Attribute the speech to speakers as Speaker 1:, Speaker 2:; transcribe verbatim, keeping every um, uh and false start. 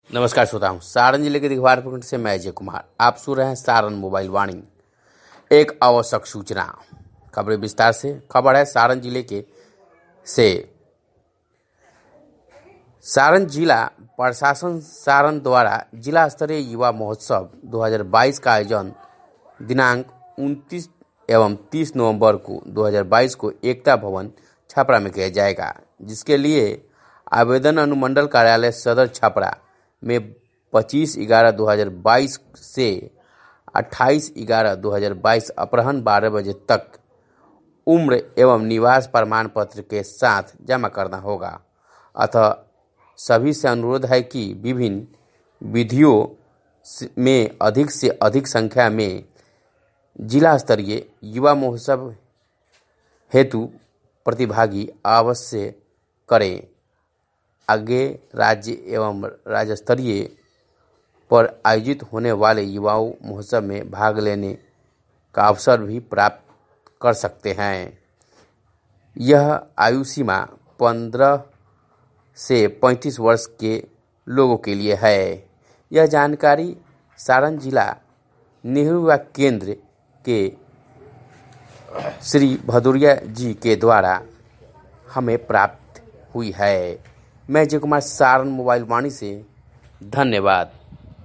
Speaker 1: नमस्कार श्रोताओं, सारण जिले के दिघवार प्रखंड से मैं अजय कुमार आप सुन रहे हैं सारण मोबाइल वाणी। एक आवश्यक सूचना। खबरें विस्तार से। खबर है सारण जिले के से सारण जिला प्रशासन सारण द्वारा जिला स्तरीय युवा महोत्सव दो हज़ार बाईस का आयोजन दिनांक उनतीस एवं तीस नवंबर को दो हज़ार बाईस को एकता भवन छपरा में किया जाएगा, जिसके लिए आवेदन अनुमंडल कार्यालय सदर छपरा में पच्चीस ग्यारह दो हज़ार बाईस से अट्ठाईस ग्यारह दो हज़ार बाईस अपराह्न बारह बजे तक उम्र एवं निवास प्रमाण पत्र के साथ जमा करना होगा। अतः सभी से अनुरोध है कि विभिन्न विधियों में अधिक से अधिक संख्या में जिला स्तरीय युवा महोत्सव हेतु प्रतिभागी अवश्य करें। आगे राज्य एवं राज्य स्तरीय पर आयोजित होने वाले युवाओं महोत्सव में भाग लेने का अवसर भी प्राप्त कर सकते हैं। यह आयु सीमा पंद्रह से पैंतीस वर्ष के लोगों के लिए है। यह जानकारी सारण जिला नेहरू युवा केंद्र के श्री भदौरिया जी के द्वारा हमें प्राप्त हुई है। मैं अजय कुमार, सारण मोबाइल वाणी से। धन्यवाद।